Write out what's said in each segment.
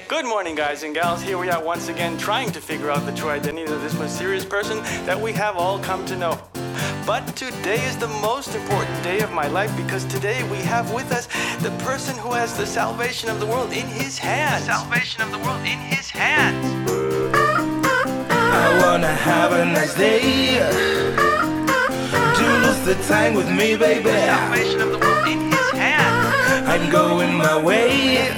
Good morning, guys and gals. Here we are once again trying to figure out the true identity of this mysterious person that we have all come to know. But today is the most important day of my life because today we have with us the person who has the salvation of the world in his hands. The salvation of the world in his hands. I wanna have a nice day. Do lose the time with me, baby. The salvation of the world in his hands. I'm going my way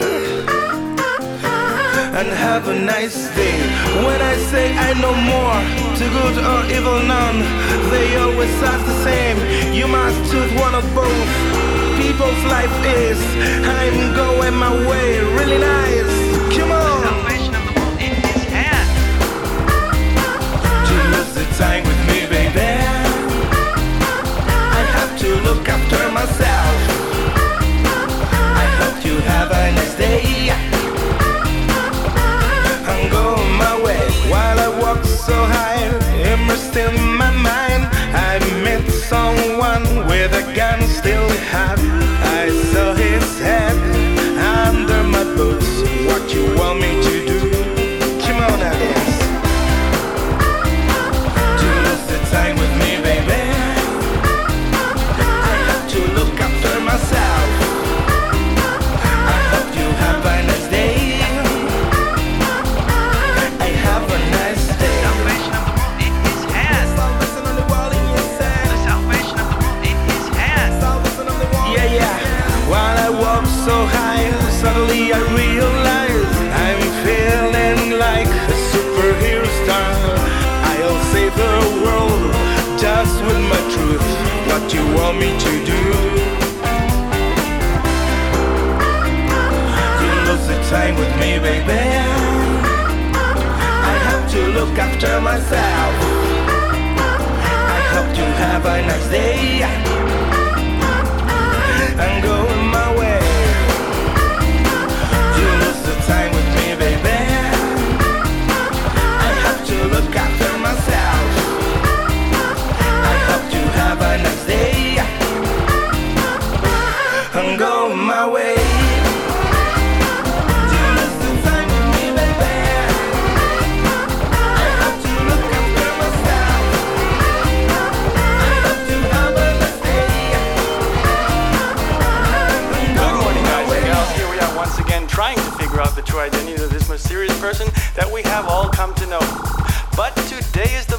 and have a nice day. When I say I know more, to good or evil none, they always ask the same. You must choose one of both. People's life is, I'm going my way. Really nice. Come on. The salvation of the world in his hands. To lose the time with me, baby, I have to look after myself. I hope you have a nice day. I'm going my way while I walk so high, immersed in my mind. I met someone with a gun still hot. I saw his head under my boots. What you want me to do? Come on now, dance. To lose the time with me, baby, I have to look after myself. I hope you have a nice day. So high, suddenly I realize I'm feeling like a superhero star. I'll save the world just with my truth. What you want me to do? You lose the time with me, baby. I have to look after myself. I hope you have a nice day. I'm going my way. Time with me, baby. I have to look after myself. I hope you have a nice day. I'm going my way. You lose the time with me, baby. I have to look after myself. I hope you have a nice day. Good morning, guys and gals. Here we are once again trying to figure out the true identity of this mysterious person that we have all come to know. But today is